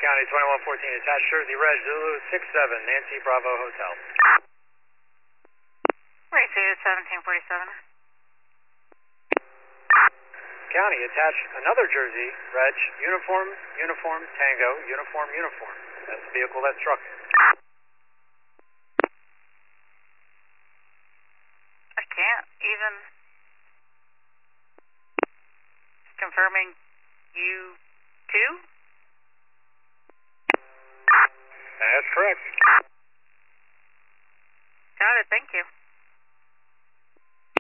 County 2114, attached Jersey Reg, Zulu 67, Nancy Bravo Hotel. Received 1747. County, attach another Jersey Reg, uniform, uniform, Tango, uniform, uniform. That's the vehicle that struck it.